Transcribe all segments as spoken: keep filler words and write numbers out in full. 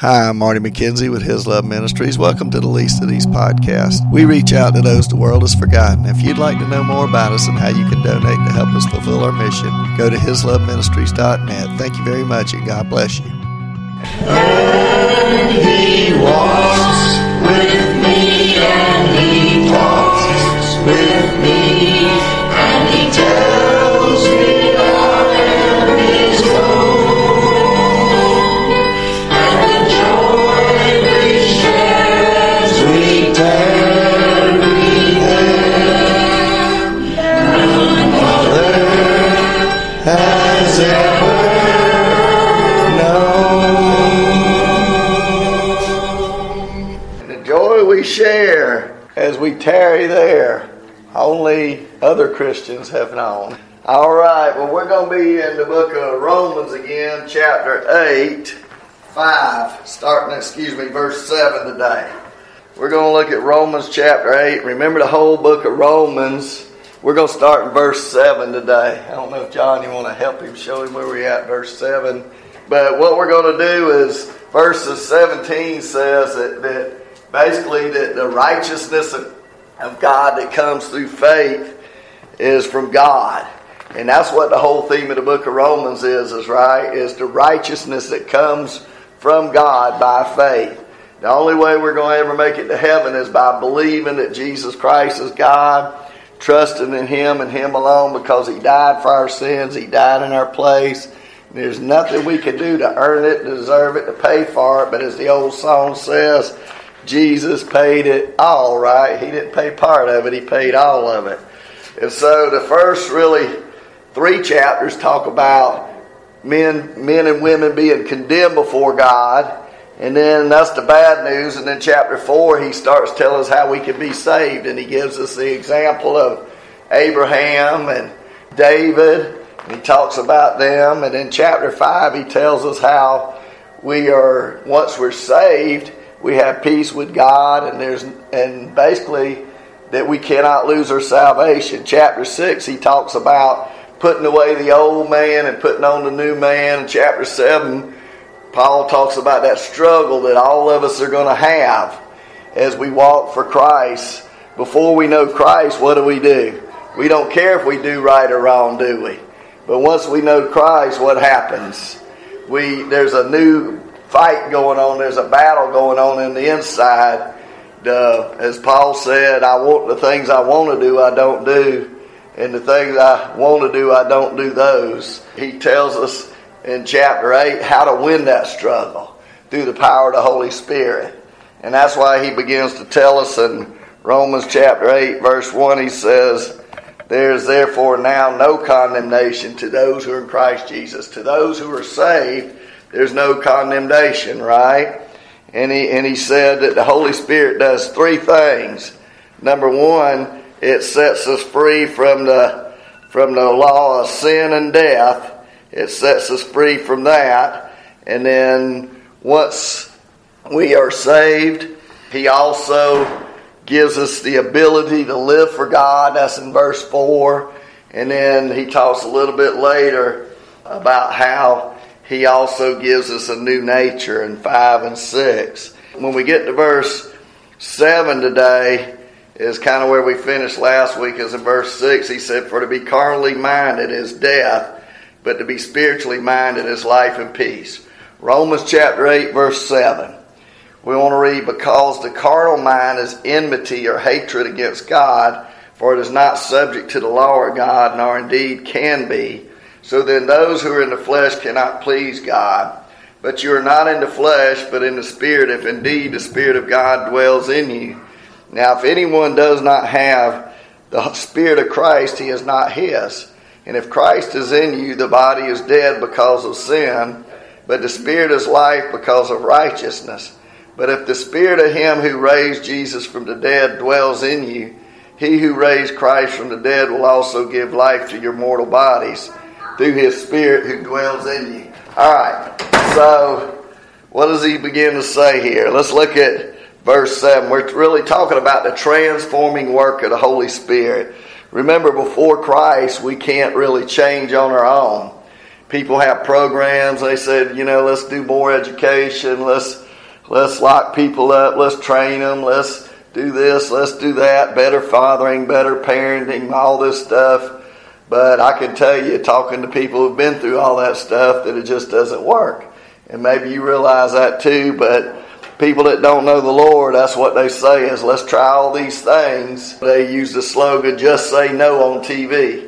Hi, I'm Marty McKenzie with His Love Ministries. Welcome to the Least of These podcasts. We reach out to those the world has forgotten. If you'd like to know more about us and how you can donate to help us fulfill our mission, go to his love ministries dot net. Thank you very much, and God bless you. And he walks with me, and he talks with me, and he tells me our enemies go. And the joy we share as we tarry there, none other has ever we share as we tarry there, only other Christians have known. All right, well, we're going to be in the book of Romans again, chapter eight, five, starting, excuse me, verse seven today. We're going to look at Romans chapter eight. Remember the whole book of Romans. We're going to start in verse seven today. I don't know if, John, you want to help him, show him where we're at, verse seven. But what we're going to do is, verses seventeen says that, that basically, that the righteousness of, of God that comes through faith is from God. And that's what the whole theme of the book of Romans is, is right? Is the righteousness that comes from God by faith. The only way we're going to ever make it to heaven is by believing that Jesus Christ is God, trusting in Him and Him alone, because He died for our sins. He died in our place. And there's nothing we can do to earn it, to deserve it, to pay for it. But as the old song says, Jesus paid it all, right? He didn't pay part of it. He paid all of it. And so the first really three chapters talk about men, men and women being condemned before God. And then that's the bad news. And then chapter four, he starts telling us how we can be saved. And he gives us the example of Abraham and David. And he talks about them. And in chapter five, he tells us how we are, once we're saved, we have peace with God, and there's and basically that we cannot lose our salvation. Chapter six, he talks about putting away the old man and putting on the new man. In chapter seven, Paul talks about that struggle that all of us are going to have as we walk for Christ. Before we know Christ, what do we do? We don't care if we do right or wrong, do we? But once we know Christ, what happens? We there's a new fight going on. There's a battle going on in the inside. Uh, as Paul said, I want the things I want to do, I don't do. And the things I want to do, I don't do those. He tells us in chapter eight how to win that struggle through the power of the Holy Spirit. And that's why he begins to tell us in Romans chapter eight, verse one, he says, there is therefore now no condemnation to those who are in Christ Jesus. To those who are saved, there's no condemnation, right? And he and he said that the Holy Spirit does three things. Number one, it sets us free from the from the law of sin and death. It sets us free from that. And then once we are saved, He also gives us the ability to live for God. That's in verse four. And then he talks a little bit later about how He also gives us a new nature in five and six. When we get to verse seven today, is kind of where we finished last week, is in verse six. He said, for to be carnally minded is death, but to be spiritually minded is life and peace. Romans chapter eight, verse seven. We want to read, because the carnal mind is enmity or hatred against God, for it is not subject to the law of God, nor indeed can be. So then those who are in the flesh cannot please God. But you are not in the flesh, but in the Spirit, if indeed the Spirit of God dwells in you. Now if anyone does not have the Spirit of Christ, he is not his. And if Christ is in you, the body is dead because of sin, but the Spirit is life because of righteousness. But if the Spirit of Him who raised Jesus from the dead dwells in you, He who raised Christ from the dead will also give life to your mortal bodies through His Spirit who dwells in you. All right, so what does he begin to say here? Let's look at verse seven. We're really talking about the transforming work of the Holy Spirit. Remember, before Christ, we can't really change on our own. People have programs. They said, you know, let's do more education. Let's Let's lock people up. Let's train them. Let's do this. Let's do that. Better fathering, better parenting, all this stuff. But I can tell you, talking to people who've been through all that stuff, that it just doesn't work. And maybe you realize that too, but people that don't know the Lord, that's what they say is, let's try all these things. They use the slogan, just say no on T V.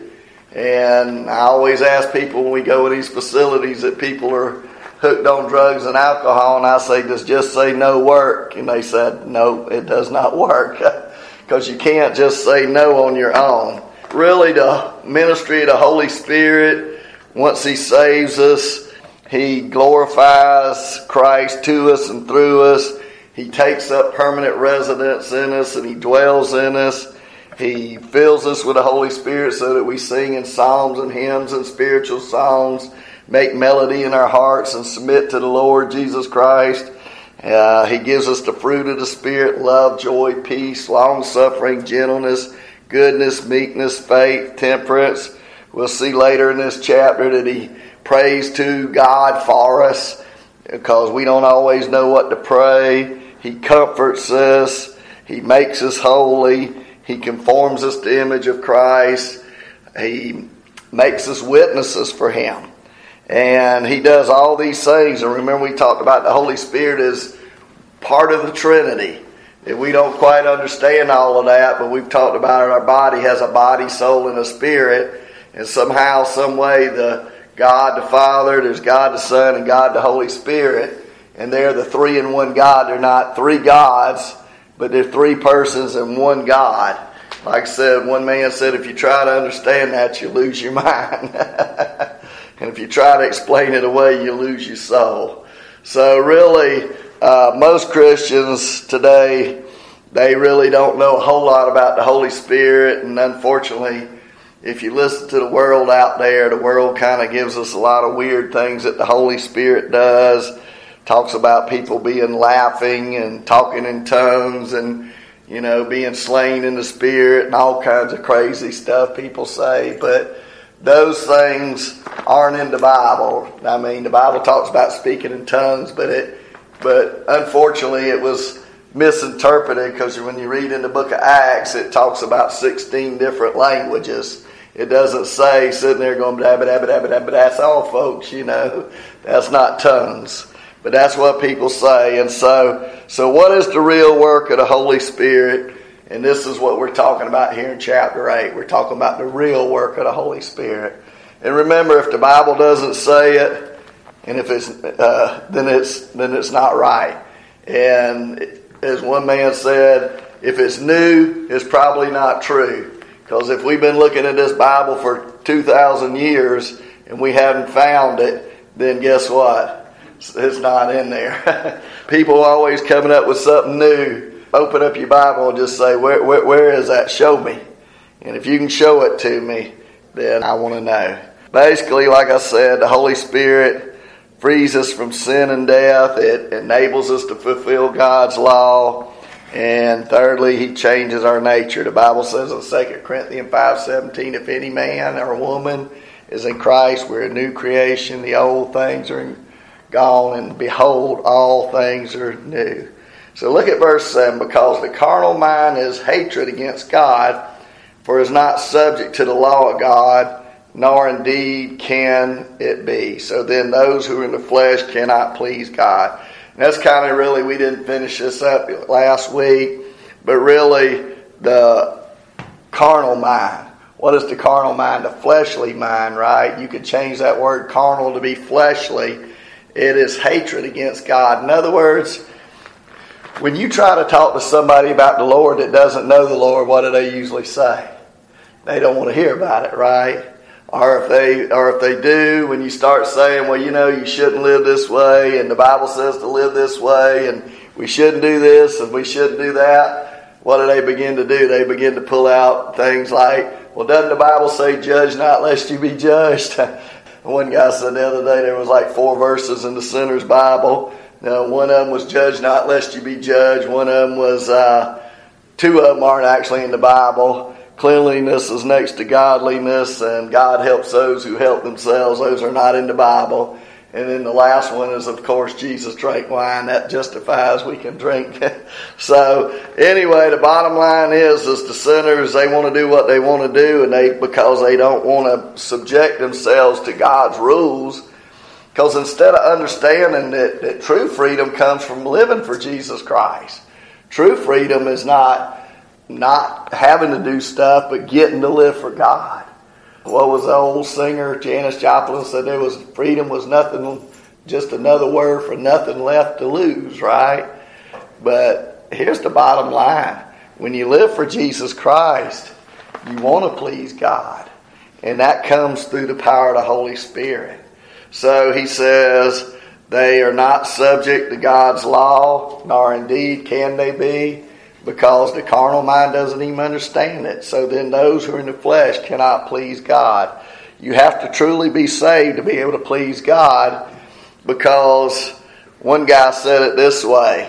And I always ask people when we go to these facilities that people are hooked on drugs and alcohol, and I say, does just say no work? And they said, no, it does not work. Because you can't just say no on your own. Really, the ministry of the Holy Spirit, once He saves us, He glorifies Christ to us and through us. He takes up permanent residence in us, and He dwells in us. He fills us with the Holy Spirit so that we sing in psalms and hymns and spiritual songs, make melody in our hearts, and submit to the Lord Jesus Christ. Uh, he gives us the fruit of the Spirit: love, joy, peace, long-suffering, gentleness, goodness, meekness, faith, temperance. We'll see later in this chapter that He prays to God for us because we don't always know what to pray. He comforts us. He makes us holy. He conforms us to the image of Christ. He makes us witnesses for Him. And He does all these things. And remember, we talked about the Holy Spirit as part of the Trinity. And we don't quite understand all of that, but we've talked about it. Our body has a body, soul, and a spirit. And somehow, some way, the God the Father, there's God the Son, and God the Holy Spirit. And they're the three in one God. They're not three gods, but they're three persons in one God. Like I said, one man said, if you try to understand that, you lose your mind. And if you try to explain it away, you lose your soul. So really, uh, most Christians today, they really don't know a whole lot about the Holy Spirit. And unfortunately, if you listen to the world out there, the world kind of gives us a lot of weird things that the Holy Spirit does. Talks about people being laughing and talking in tongues and, you know, being slain in the Spirit and all kinds of crazy stuff people say. But those things aren't in the Bible. I mean, the Bible talks about speaking in tongues, but it, but unfortunately it was misinterpreted, because when you read in the book of Acts, it talks about sixteen different languages. It doesn't say sitting there going, blah, blah, blah, blah, blah, that's all, folks, you know. That's not tongues. But that's what people say. And so, so what is the real work of the Holy Spirit? And this is what we're talking about here in chapter eight. We're talking about the real work of the Holy Spirit. And remember, if the Bible doesn't say it, and if it's uh, then it's then it's not right. And as one man said, if it's new, it's probably not true. Because if we've been looking at this Bible for two thousand years and we haven't found it, then guess what? It's not in there. People are always coming up with something new. Open up your Bible and just say, where, where, where is that? Show me. And if you can show it to me, then I want to know. Basically, like I said, the Holy Spirit frees us from sin and death. It enables us to fulfill God's law. And thirdly, He changes our nature. The Bible says in Second Corinthians five seventeen, if any man or woman is in Christ, we're a new creation. The old things are gone, and behold, all things are new. So look at verse seven. Because the carnal mind is hatred against God, for it is not subject to the law of God, nor indeed can it be. So then those who are in the flesh cannot please God. And that's kind of really, we didn't finish this up last week, but really the carnal mind. What is the carnal mind? The fleshly mind, right? You could change that word carnal to be fleshly. It is hatred against God. In other words, when you try to talk to somebody about the Lord that doesn't know the Lord, what do they usually say? They don't want to hear about it, right? Or if they or if they do, when you start saying, well, you know, you shouldn't live this way, and the Bible says to live this way, and we shouldn't do this, and we shouldn't do that, what do they begin to do? They begin to pull out things like, well, doesn't the Bible say, judge not lest you be judged? One guy said the other day there was like four verses in the sinner's Bible. Now, one of them was judge not lest you be judged. One of them was, uh, two of them aren't actually in the Bible. Cleanliness is next to godliness, and God helps those who help themselves. Those are not in the Bible. And then the last one is, of course, Jesus drank wine. That justifies we can drink. So anyway, the bottom line is, is the sinners, they want to do what they want to do, and they because they don't want to subject themselves to God's rules. Because instead of understanding that, that true freedom comes from living for Jesus Christ, true freedom is not not having to do stuff, but getting to live for God. What was the old singer, Janis Joplin, said there was freedom was nothing, just another word for nothing left to lose, right? But here's the bottom line. When you live for Jesus Christ, you want to please God. And that comes through the power of the Holy Spirit. So he says, they are not subject to God's law, nor indeed can they be, because the carnal mind doesn't even understand it. So then those who are in the flesh cannot please God. You have to truly be saved to be able to please God, because one guy said it this way,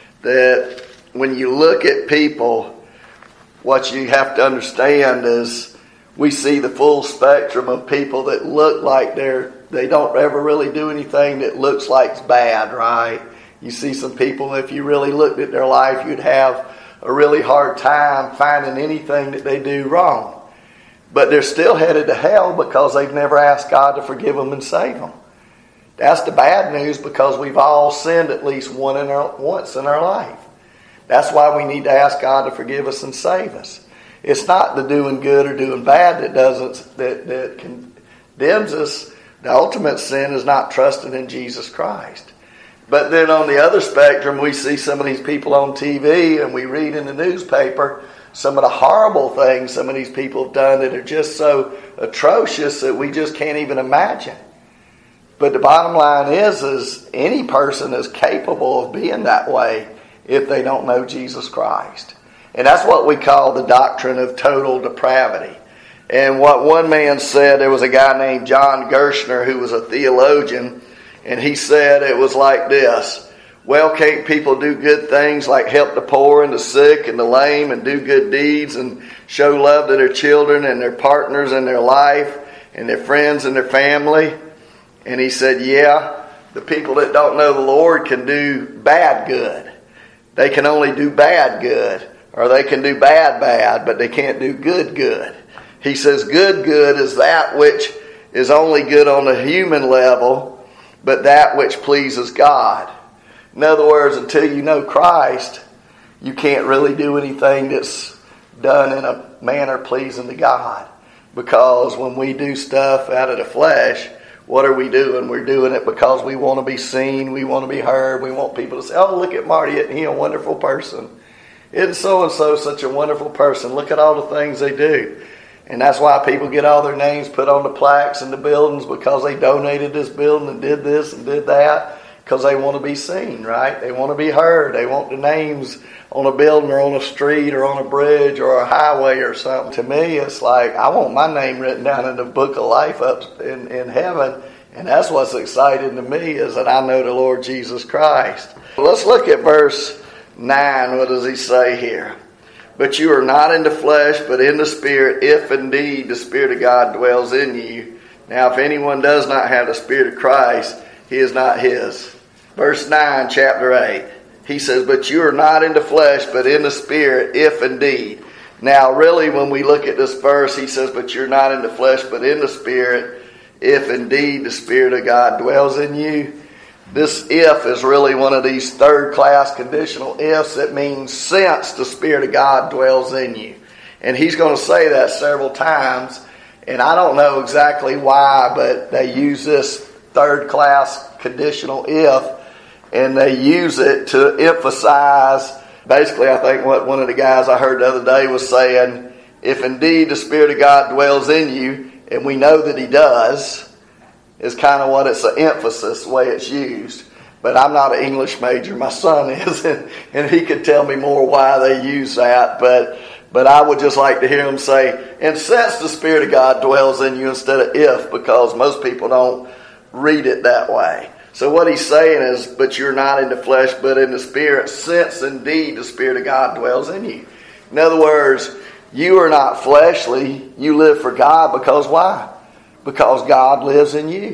that when you look at people, what you have to understand is we see the full spectrum of people that look like they're, they don't ever really do anything that looks like it's bad, right? You see some people, if you really looked at their life, you'd have a really hard time finding anything that they do wrong. But they're still headed to hell because they've never asked God to forgive them and save them. That's the bad news, because we've all sinned at least one in our, once in our life. That's why we need to ask God to forgive us and save us. It's not the doing good or doing bad that doesn't that, that condemns us. The ultimate sin is not trusting in Jesus Christ. But then on the other spectrum, we see some of these people on T V, and we read in the newspaper some of the horrible things some of these people have done that are just so atrocious that we just can't even imagine. But the bottom line is, is any person is capable of being that way if they don't know Jesus Christ. And that's what we call the doctrine of total depravity. And what one man said, there was a guy named John Gershner who was a theologian, and he said it was like this: well, can't people do good things like help the poor and the sick and the lame and do good deeds and show love to their children and their partners in their life and their friends and their family? And he said, yeah, the people that don't know the Lord can do bad good. They can only do bad good, or they can do bad bad, but they can't do good good. He says good good is that which is only good on the human level, but that which pleases God. In other words, until you know Christ, you can't really do anything that's done in a manner pleasing to God. Because when we do stuff out of the flesh, what are we doing? We're doing it because we want to be seen, we want to be heard, we want people to say, oh, look at Marty, isn't he a wonderful person? Isn't so-and-so such a wonderful person? Look at all the things they do. And that's why people get all their names put on the plaques and the buildings, because they donated this building and did this and did that, because they want to be seen, right? They want to be heard. They want the names on a building or on a street or on a bridge or a highway or something. To me, it's like, I want my name written down in the book of life up in, in heaven. And that's what's exciting to me, is that I know the Lord Jesus Christ. Let's look at verse nine. What does he say here? But you are not in the flesh, but in the Spirit, if indeed the Spirit of God dwells in you. Now, if anyone does not have the Spirit of Christ, he is not his. Verse nine, chapter eight. He says, but you are not in the flesh, but in the Spirit, if indeed. Now, really, when we look at this verse, he says, but you're not in the flesh, but in the Spirit, if indeed the Spirit of God dwells in you. This if is really one of these third-class conditional ifs that means since the Spirit of God dwells in you. And he's going to say that several times. And I don't know exactly why, but they use this third-class conditional if, and they use it to emphasize, basically I think what one of the guys I heard the other day was saying, if indeed the Spirit of God dwells in you, and we know that he does, is kind of what it's an emphasis, the way it's used. But I'm not an English major. My son is, and, and he could tell me more why they use that. But but I would just like to hear him say, and since the Spirit of God dwells in you, instead of if, because most people don't read it that way. So what he's saying is, but you're not in the flesh, but in the Spirit, since indeed the Spirit of God dwells in you. In other words, you are not fleshly. You live for God because why? Because God lives in you.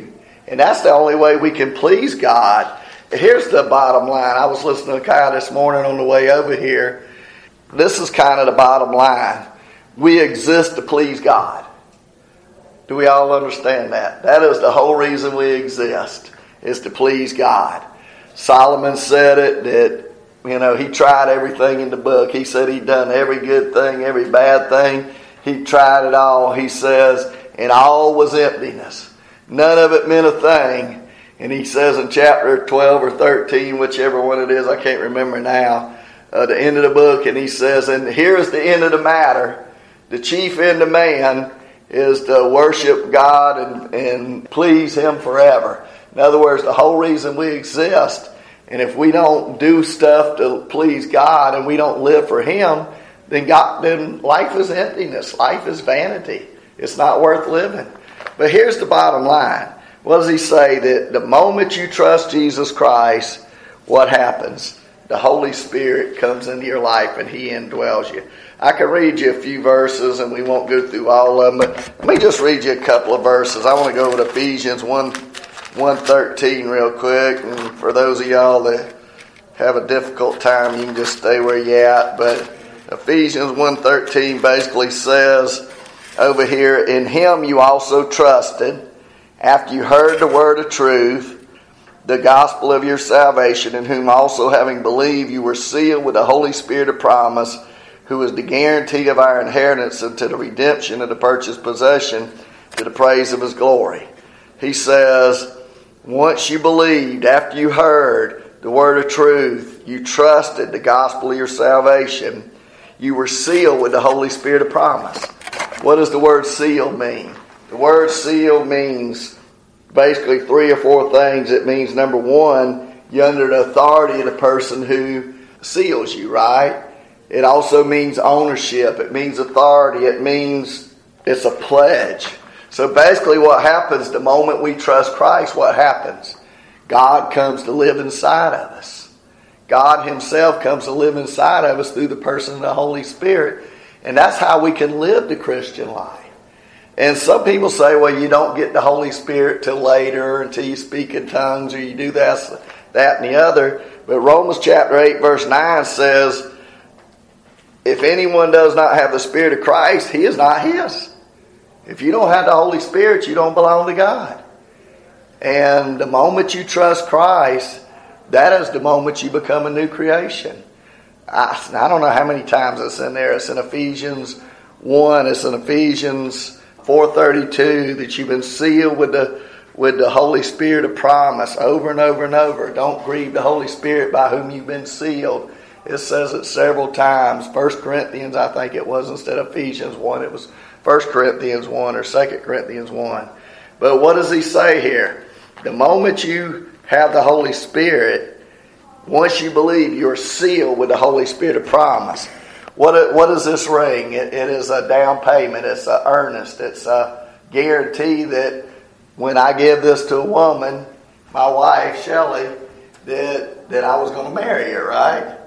And that's the only way we can please God. Here's the bottom line. I was listening to Kai this morning on the way over here. This is kind of the bottom line. We exist to please God. Do we all understand that? That is the whole reason we exist, is to please God. Solomon said it, that, you know, he tried everything in the book. He said he'd done every good thing, every bad thing. He tried it all. He says, and all was emptiness. None of it meant a thing. And he says in chapter twelve or thirteen, whichever one it is, I can't remember now, uh, the end of the book, and he says, and here's the end of the matter. The chief end of man is to worship God and, and please Him forever. In other words, the whole reason we exist, and if we don't do stuff to please God and we don't live for Him, then God, then life is emptiness. Life is vanity. It's not worth living. But here's the bottom line. What does he say? That the moment you trust Jesus Christ, what happens? The Holy Spirit comes into your life and He indwells you. I can read you a few verses and we won't go through all of them, but let me just read you a couple of verses. I want to go with Ephesians one thirteen real quick. And for those of y'all that have a difficult time, you can just stay where you're at. But Ephesians one thirteen basically says over here, in Him you also trusted, after you heard the word of truth, the gospel of your salvation, in whom also having believed you were sealed with the Holy Spirit of promise, who is the guarantee of our inheritance unto the redemption of the purchased possession, to the praise of His glory. He says, once you believed, after you heard the word of truth, you trusted the gospel of your salvation, you were sealed with the Holy Spirit of promise. What does the word seal mean? The word seal means basically three or four things. It means, number one, you're under the authority of the person who seals you, right? It also means ownership. It means authority. It means it's a pledge. So basically what happens the moment we trust Christ, what happens? God comes to live inside of us. God Himself comes to live inside of us through the person of the Holy Spirit. And that's how we can live the Christian life. And some people say, well, you don't get the Holy Spirit till later, until you speak in tongues, or you do this, that, and the other. But Romans chapter eight, verse nine says, if anyone does not have the Spirit of Christ, he is not His. If you don't have the Holy Spirit, you don't belong to God. And the moment you trust Christ, that is the moment you become a new creation. I, I don't know how many times it's in there. It's in Ephesians one. It's in Ephesians four thirty-two that you've been sealed with the with the Holy Spirit of promise, over and over and over. Don't grieve the Holy Spirit by whom you've been sealed. It says it several times. First Corinthians, I think it was, instead of Ephesians one. It was First Corinthians one or Second Corinthians one. But what does he say here? The moment you have the Holy Spirit, once you believe, you're sealed with the Holy Spirit of promise. What what is this ring? It, it is a down payment. It's an earnest. It's a guarantee that when I give this to a woman, my wife, Shelley, that, that I was going to marry her, right?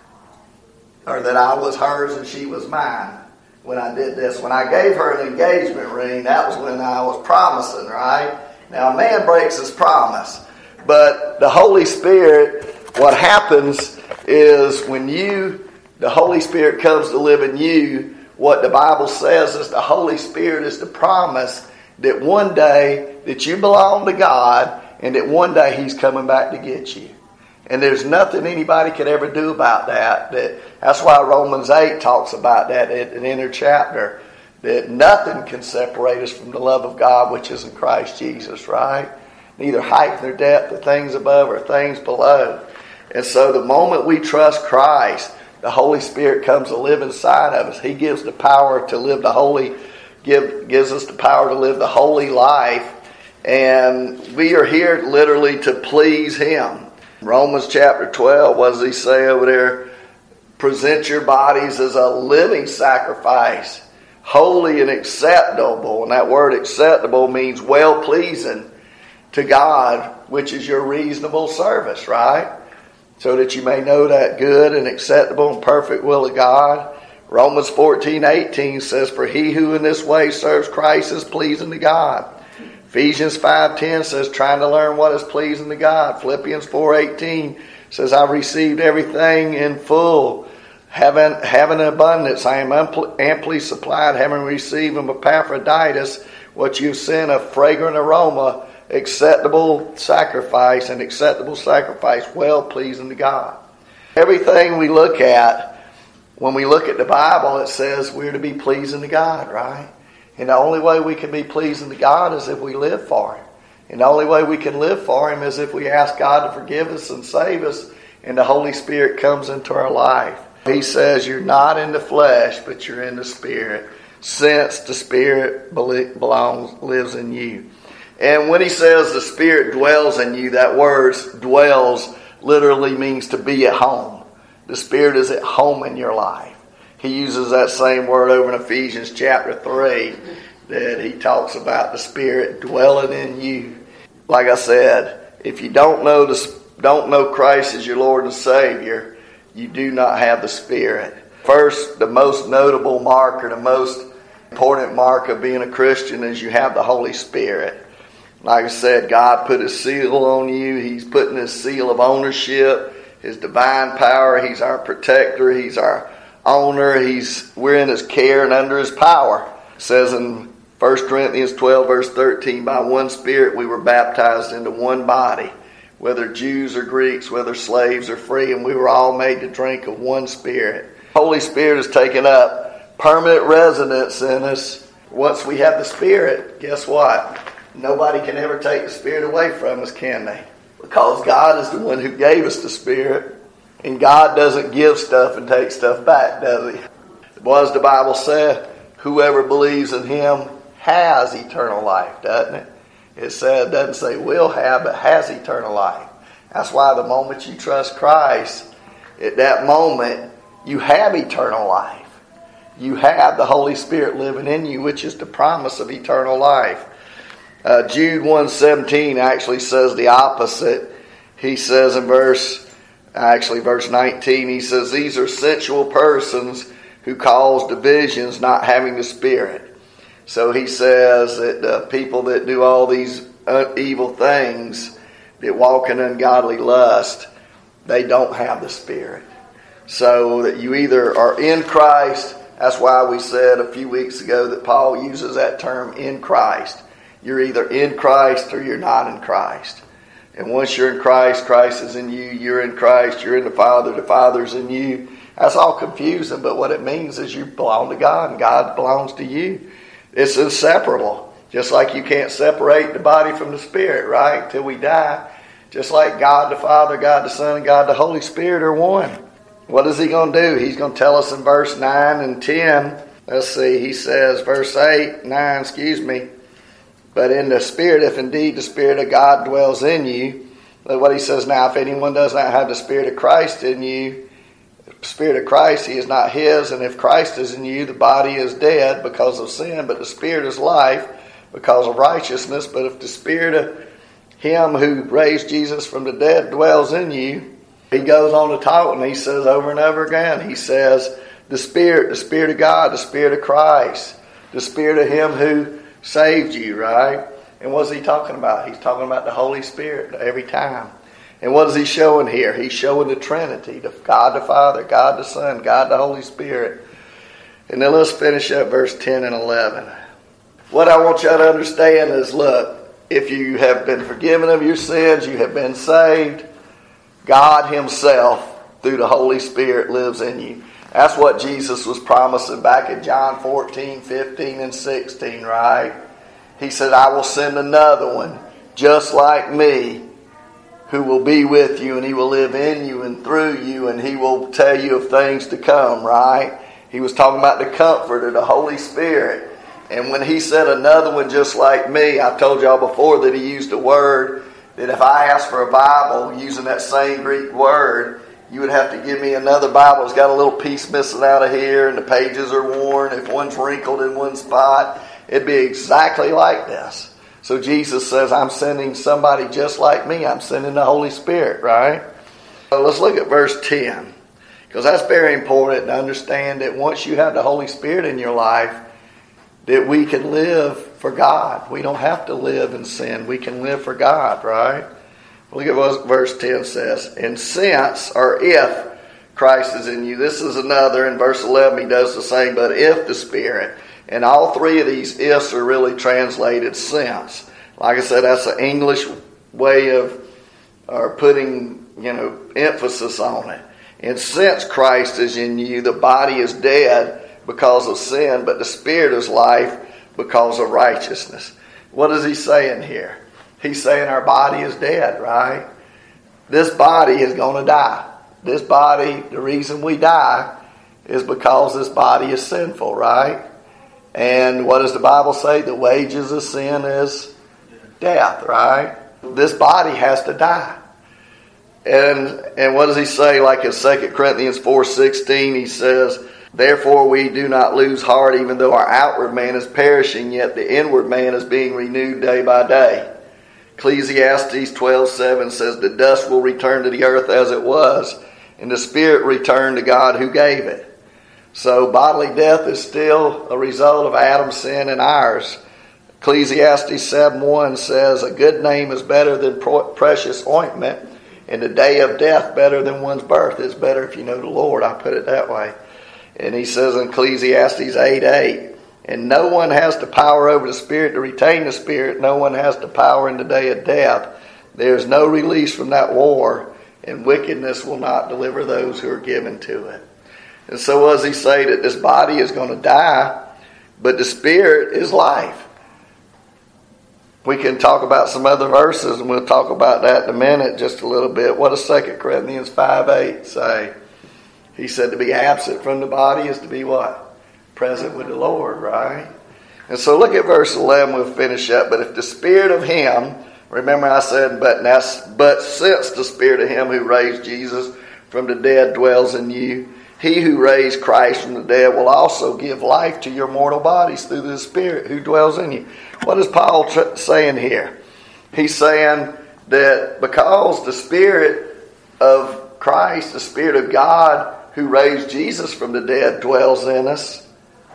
Or that I was hers and she was mine when I did this. When I gave her an engagement ring, that was when I was promising, right? Now, a man breaks his promise. But the Holy Spirit, what happens is when you... the Holy Spirit comes to live in you, what the Bible says is the Holy Spirit is the promise that one day that you belong to God and that one day He's coming back to get you. And there's nothing anybody could ever do about that. That that's why Romans eight talks about that in an inner chapter, that nothing can separate us from the love of God which is in Christ Jesus, right? Neither height nor depth, or things above or things below. And so the moment we trust Christ, the Holy Spirit comes to live inside of us. He gives the power to live the holy, give, gives us the power to live the holy life. And we are here literally to please Him. Romans chapter twelve, what does he say over there? Present your bodies as a living sacrifice, holy and acceptable. And that word acceptable means well-pleasing to God, which is your reasonable service, right? So that you may know that good and acceptable and perfect will of God. Romans fourteen eighteen says, for he who in this way serves Christ is pleasing to God. Ephesians five ten says, trying to learn what is pleasing to God. Philippians four eighteen says, I've received everything in full, having, having an abundance. I am amply, amply supplied, having received from Epaphroditus what you've sent, a fragrant aroma, acceptable sacrifice, and acceptable sacrifice, well pleasing to God. Everything we look at, when we look at the Bible, it says we're to be pleasing to God, right? And the only way we can be pleasing to God is if we live for Him. And the only way we can live for Him is if we ask God to forgive us and save us, and the Holy Spirit comes into our life. He says you're not in the flesh, but you're in the Spirit, since the Spirit belongs, lives in you. And when he says the Spirit dwells in you, that word dwells literally means to be at home. The Spirit is at home in your life. He uses that same word over in Ephesians chapter three, that he talks about the Spirit dwelling in you. Like I said, if you don't know the, don't know Christ as your Lord and Savior, you do not have the Spirit. First, the most notable mark, or the most important mark of being a Christian, is you have the Holy Spirit. Like I said, God put His seal on you. He's putting His seal of ownership, His divine power. He's our protector. He's our owner. He's we're in His care and under His power. It says in First Corinthians twelve verse thirteen, by one Spirit we were baptized into one body, whether Jews or Greeks, whether slaves or free, and we were all made to drink of one Spirit. Holy Spirit has taken up permanent residence in us. Once we have the Spirit, guess what? Nobody can ever take the Spirit away from us, can they? Because God is the one who gave us the Spirit. And God doesn't give stuff and take stuff back, does He? What does the Bible say? Whoever believes in Him has eternal life, doesn't it? It said, it doesn't say will have, but has eternal life. That's why the moment you trust Christ, at that moment, you have eternal life. You have the Holy Spirit living in you, which is the promise of eternal life. Uh, Jude one seventeen actually says the opposite. He says in verse, actually verse nineteen, he says, these are sensual persons who cause divisions, not having the Spirit. So he says that the people that do all these evil things, that walk in ungodly lust, they don't have the Spirit. So that you either are in Christ. That's why we said a few weeks ago that Paul uses that term, in Christ. You're either in Christ or you're not in Christ. And once you're in Christ, Christ is in you. You're in Christ. You're in the Father. The Father's in you. That's all confusing, but what it means is you belong to God and God belongs to you. It's inseparable. Just like you can't separate the body from the Spirit, right? Till we die. Just like God the Father, God the Son, and God the Holy Spirit are one. What is He going to do? He's going to tell us in verse nine and ten. Let's see. He says, verse eight, nine, excuse me. But in the Spirit, if indeed the Spirit of God dwells in you. Look what he says now. If anyone does not have the Spirit of Christ in you, the Spirit of Christ, he is not his. And if Christ is in you, the body is dead because of sin, but the Spirit is life because of righteousness. But if the Spirit of Him who raised Jesus from the dead dwells in you, he goes on to talk and he says over and over again, he says, the Spirit, the Spirit of God, the Spirit of Christ, the Spirit of Him who saved you, right? And what's he talking about? He's talking about the Holy Spirit every time. And what is he showing here? He's showing the Trinity, the God the Father, God the Son, God the Holy Spirit. And then let's finish up verse ten and eleven. What I want you to understand is, look, if you have been forgiven of your sins, you have been saved, God Himself, through the Holy Spirit, lives in you. That's what Jesus was promising back in John fourteen, fifteen, and sixteen, right? He said, I will send another one just like me who will be with you, and He will live in you and through you, and He will tell you of things to come, right? He was talking about the Comforter, the Holy Spirit. And when He said another one just like me, I told y'all before that He used a word that if I asked for a Bible using that same Greek word, you would have to give me another Bible. It's got a little piece missing out of here and the pages are worn. If one's wrinkled in one spot, it'd be exactly like this. So Jesus says, I'm sending somebody just like me. I'm sending the Holy Spirit, right? So let's look at verse ten. Because that's very important to understand that once you have the Holy Spirit in your life, that we can live for God. We don't have to live in sin. We can live for God, right? Look at what verse ten says. And since, or if, Christ is in you. This is another. In verse eleven he does the same. But if the Spirit. And all three of these ifs are really translated since. Like I said, that's an English way of or putting, you know, emphasis on it. And since Christ is in you, the body is dead because of sin, but the Spirit is life because of righteousness. What is he saying here? He's saying our body is dead, right? This body is going to die. This body, the reason we die is because this body is sinful, right? And what does the Bible say? The wages of sin is death, right? This body has to die. And and what does he say? Like in Second Corinthians four sixteen, he says, therefore we do not lose heart, even though our outward man is perishing, yet the inward man is being renewed day by day. Ecclesiastes twelve seven says, the dust will return to the earth as it was, and the spirit return to God who gave it. So bodily death is still a result of Adam's sin and ours. Ecclesiastes seven one says, a good name is better than precious ointment, and the day of death better than one's birth. It's better if you know the Lord. I put it that way. And he says in Ecclesiastes eight eight, and no one has the power over the spirit to retain the spirit. No one has the power in the day of death. There is no release from that war, and wickedness will not deliver those who are given to it. And so what does he say? That this body is going to die, but the spirit is life. We can talk about some other verses, and we'll talk about that in a minute, just a little bit. What does Second Corinthians five eight say? He said to be absent from the body is to be what? Present with the Lord, right? And so look at verse eleven, we'll finish up. But if the spirit of him, remember I said, but, now, but since the spirit of him who raised Jesus from the dead dwells in you, he who raised Christ from the dead will also give life to your mortal bodies through the Spirit who dwells in you. What is Paul tr- saying here? He's saying that because the Spirit of Christ, the Spirit of God who raised Jesus from the dead dwells in us,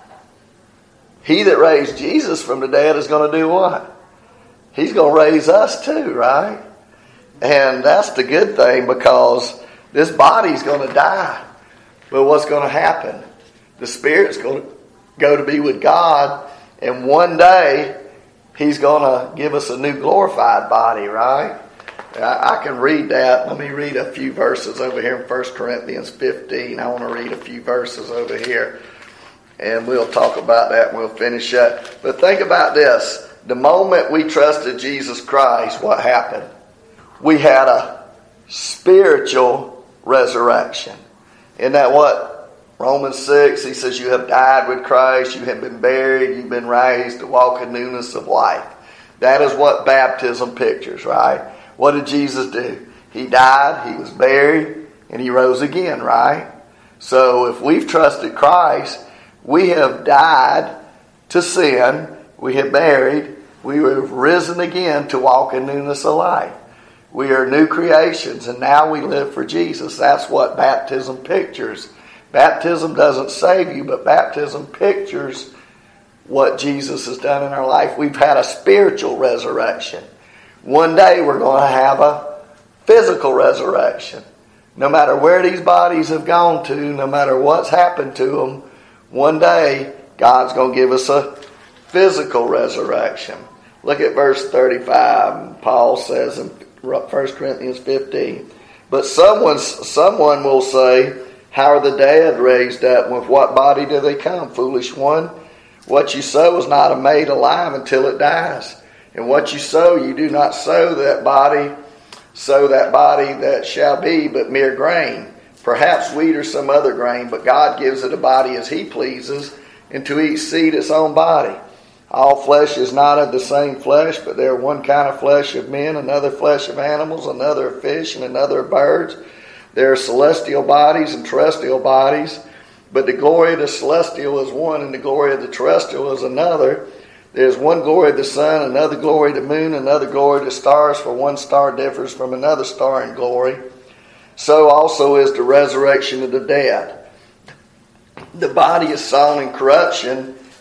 he that raised Jesus from the dead is going to do what? He's going to raise us too, right? And that's the good thing, because this body's going to die. But what's going to happen? The Spirit's going to go to be with God, and one day He's going to give us a new glorified body, right? I can read that. Let me read a few verses over here in First Corinthians fifteen. I want to read a few verses over here, and we'll talk about that and we'll finish up. But think about this. The moment we trusted Jesus Christ, what happened? We had a spiritual resurrection. Isn't that what? Romans six, he says, you have died with Christ, you have been buried, you've been raised to walk in newness of life. That is what baptism pictures, right? What did Jesus do? He died, he was buried, and he rose again, right? So if we've trusted Christ, we have died to sin, we have buried, we have risen again to walk in newness of life. We are new creations, and now we live for Jesus. That's what baptism pictures. Baptism doesn't save you, but baptism pictures what Jesus has done in our life. We've had a spiritual resurrection. One day we're going to have a physical resurrection. No matter where these bodies have gone to, no matter what's happened to them, one day God's going to give us a physical resurrection. Look at verse thirty-five. Paul says in First Corinthians fifteen, but someone, someone will say, how are the dead raised up? And with what body do they come? Foolish one. What you sow is not made alive until it dies. And what you sow, you do not sow that body, sow that body that shall be, but mere grain. Perhaps wheat or some other grain, but God gives it a body as He pleases, and to each seed its own body. All flesh is not of the same flesh, but there are one kind of flesh of men, another flesh of animals, another of fish, and another of birds. There are celestial bodies and terrestrial bodies, but the glory of the celestial is one, and the glory of the terrestrial is another. There's one glory of the sun, another glory of the moon, another glory of the stars, for one star differs from another star in glory. So also is the resurrection of the dead. The body is sown in corruption,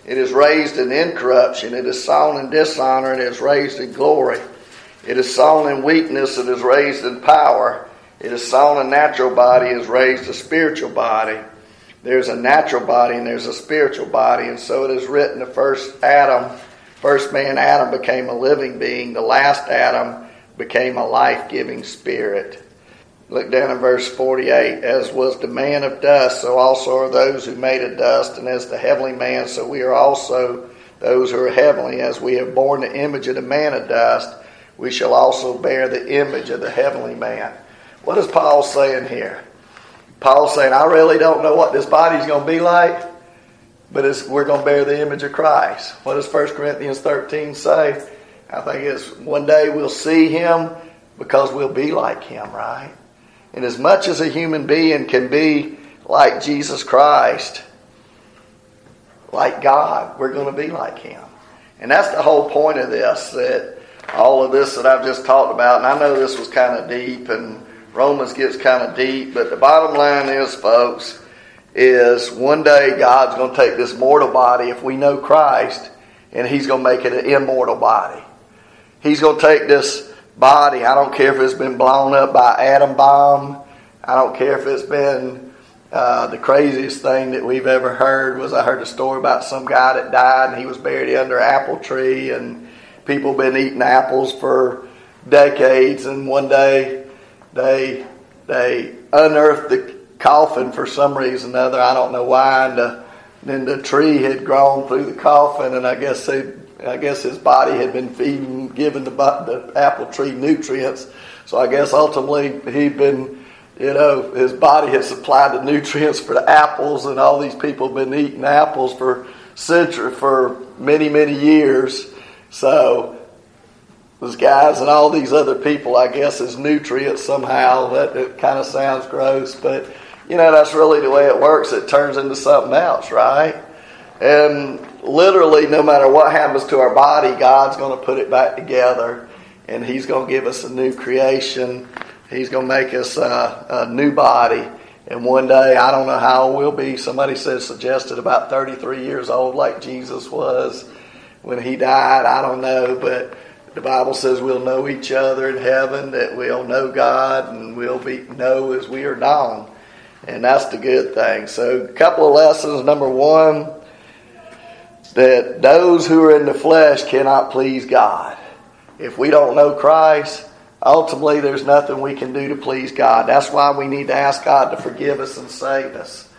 It is raised in incorruption. It is sown in dishonor, and it is raised in glory. It is sown in weakness, it is raised in power. It is sown a natural body, it is raised a spiritual body. There's a natural body and there's a spiritual body. And so it is written, the first Adam, first man Adam became a living being. The last Adam became a life-giving spirit. Look down in verse forty-eight. As was the man of dust, so also are those who made of dust. And as the heavenly man, so we are also those who are heavenly. As we have borne the image of the man of dust, we shall also bear the image of the heavenly man. What is Paul saying here? Paul's saying, I really don't know what this body's going to be like, but it's, we're going to bear the image of Christ. What does First Corinthians thirteen say? I think it's one day we'll see him because we'll be like him, right? And as much as a human being can be like Jesus Christ, like God, we're going to be like him. And that's the whole point of this, that all of this that I've just talked about, and I know this was kind of deep, and Romans gets kind of deep, but the bottom line is, folks, is one day God's going to take this mortal body, if we know Christ, and he's going to make it an immortal body. He's going to take this body, I don't care if it's been blown up by atom bomb, I don't care if it's been uh, the craziest thing that we've ever heard was I heard a story about some guy that died and he was buried under an apple tree, and people have been eating apples for decades, and one day They they unearthed the coffin for some reason or other. I don't know why. And the, then the tree had grown through the coffin, and I guess they, I guess his body had been feeding, giving the, the apple tree nutrients. So I guess ultimately he'd been, you know, his body had supplied the nutrients for the apples, and all these people have been eating apples for century, for many, many years. So those guys and all these other people, I guess, as nutrients somehow. That it kind of sounds gross, but you know, that's really the way it works. It turns into something else, right? And literally, no matter what happens to our body, God's going to put it back together, and he's going to give us a new creation. He's going to make us a, a new body. And one day, I don't know how we'll be. Somebody said, suggested about thirty-three years old, like Jesus was when he died. I don't know, but the Bible says we'll know each other in heaven, that we'll know God, and we'll be know as we are known. And that's the good thing. So a couple of lessons. Number one, that those who are in the flesh cannot please God. If we don't know Christ, ultimately there's nothing we can do to please God. That's why we need to ask God to forgive us and save us.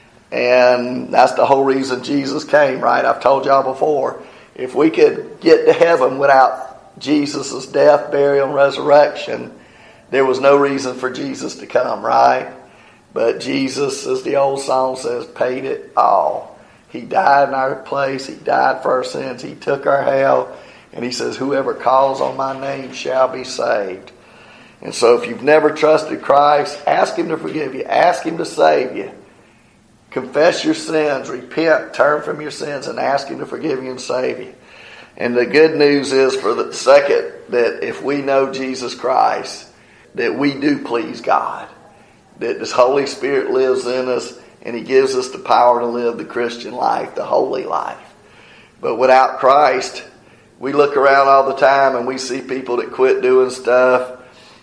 And that's the whole reason Jesus came, right? I've told y'all before. If we could get to heaven without Jesus' death, burial, and resurrection, there was no reason for Jesus to come, right? But Jesus, as the old song says, paid it all. He died in our place. He died for our sins. He took our hell. And he says, whoever calls on my name shall be saved. And so if you've never trusted Christ, ask him to forgive you. Ask him to save you. Confess your sins. Repent. Turn from your sins and ask him to forgive you and save you. And the good news is, for the second, that if we know Jesus Christ, that we do please God. That this Holy Spirit lives in us, and he gives us the power to live the Christian life, the holy life. But without Christ, we look around all the time and we see people that quit doing stuff,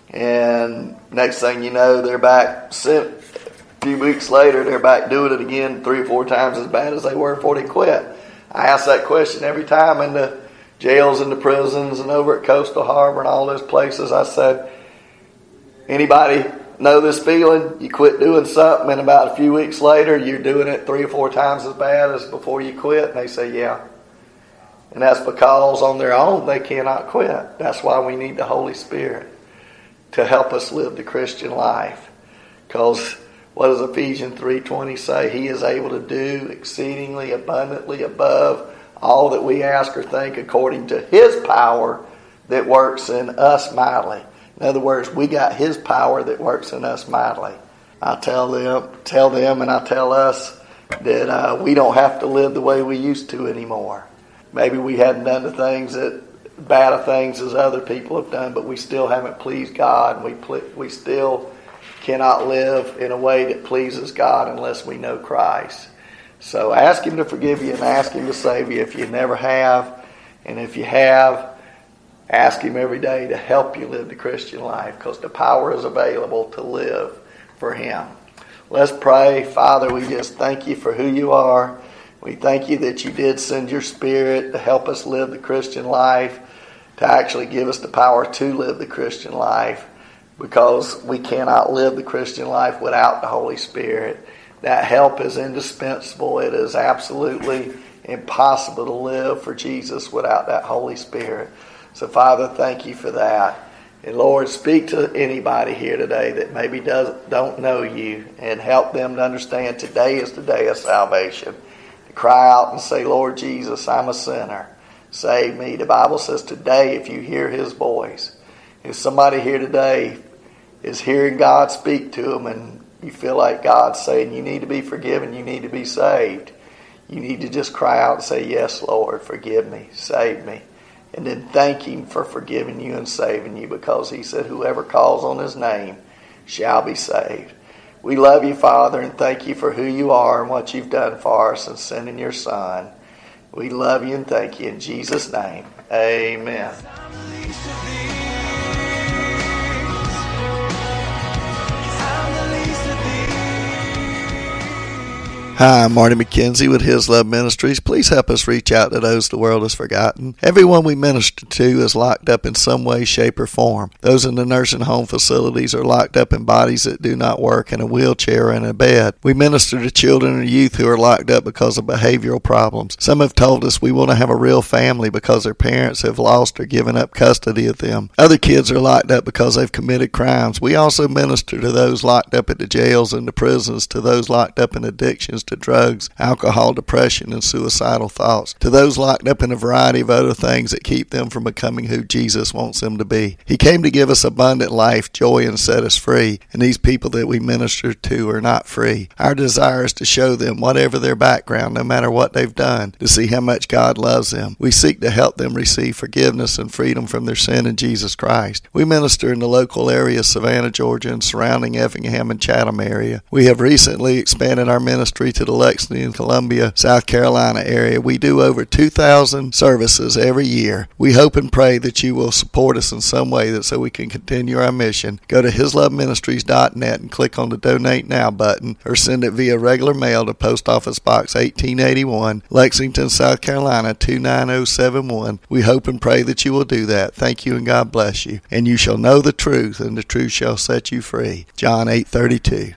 and next thing you know, they're back. A few weeks later, they're back doing it again, three or four times as bad as they were before they quit. I ask that question every time in the jails and the prisons and over at Coastal Harbor and all those places. I said, anybody know this feeling? You quit doing something, and about a few weeks later, you're doing it three or four times as bad as before you quit? And they say, yeah. And that's because on their own, they cannot quit. That's why we need the Holy Spirit to help us live the Christian life. Because what does Ephesians three twenty say? He is able to do exceedingly abundantly above all that we ask or think, according to his power that works in us mightily. In other words, we got his power that works in us mightily. I tell them, tell them, and I tell us that uh, we don't have to live the way we used to anymore. Maybe we hadn't done the things that bad of things as other people have done, but we still haven't pleased God, and we ple- we still cannot live in a way that pleases God unless we know Christ. So ask Him to forgive you and ask Him to save you if you never have. And if you have, ask Him every day to help you live the Christian life, because the power is available to live for Him. Let's pray. Father, we just thank You for who You are. We thank You that You did send Your Spirit to help us live the Christian life, to actually give us the power to live the Christian life, because we cannot live the Christian life without the Holy Spirit. That help is indispensable. It is absolutely impossible to live for Jesus without that Holy Spirit. So, Father, thank You for that. And, Lord, speak to anybody here today that maybe does, don't know You, and help them to understand today is the day of salvation. To cry out and say, Lord Jesus, I'm a sinner. Save me. The Bible says today, if you hear His voice, if somebody here today is hearing God speak to them and you feel like God's saying you need to be forgiven, you need to be saved, you need to just cry out and say, yes, Lord, forgive me, save me. And then thank Him for forgiving you and saving you, because He said whoever calls on His name shall be saved. We love You, Father, and thank You for who You are and what You've done for us in sending Your Son. We love You and thank You in Jesus' name. Amen. Hi, I'm Marty McKenzie with His Love Ministries. Please help us reach out to those the world has forgotten. Everyone we minister to is locked up in some way, shape, or form. Those in the nursing home facilities are locked up in bodies that do not work, in a wheelchair or in a bed. We minister to children and youth who are locked up because of behavioral problems. Some have told us we want to have a real family because their parents have lost or given up custody of them. Other kids are locked up because they've committed crimes. We also minister to those locked up at the jails and the prisons, to those locked up in addictions to drugs, alcohol, depression, and suicidal thoughts, to those locked up in a variety of other things that keep them from becoming who Jesus wants them to be. He came to give us abundant life, joy, and set us free, and these people that we minister to are not free. Our desire is to show them, whatever their background, no matter what they've done, to see how much God loves them. We seek to help them receive forgiveness and freedom from their sin in Jesus Christ. We minister in the local area, Savannah, Georgia, and surrounding Effingham and Chatham area. We have recently expanded our ministry to the Lexington, Columbia, South Carolina area. We do over two thousand services every year. We hope and pray that you will support us in some way that so we can continue our mission. Go to his love ministries dot net and click on the Donate Now button, or send it via regular mail to Post Office Box eighteen eighty-one, Lexington, South Carolina two nine oh seven one. We hope and pray that you will do that. Thank you and God bless you. And you shall know the truth, and the truth shall set you free. John eight thirty-two.